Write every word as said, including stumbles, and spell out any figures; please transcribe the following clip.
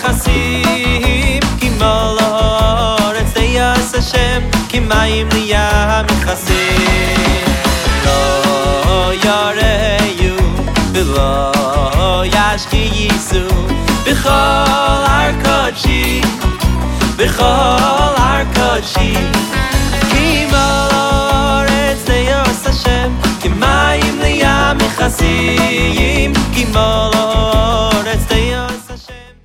מכסים כמו לארץ תייס השם כמים לים מכסים לא יראו ולא ישכיחו בכל הר קודשי בכל הר קודשי כמו לארץ תייס השם כמים לים מכסים כמו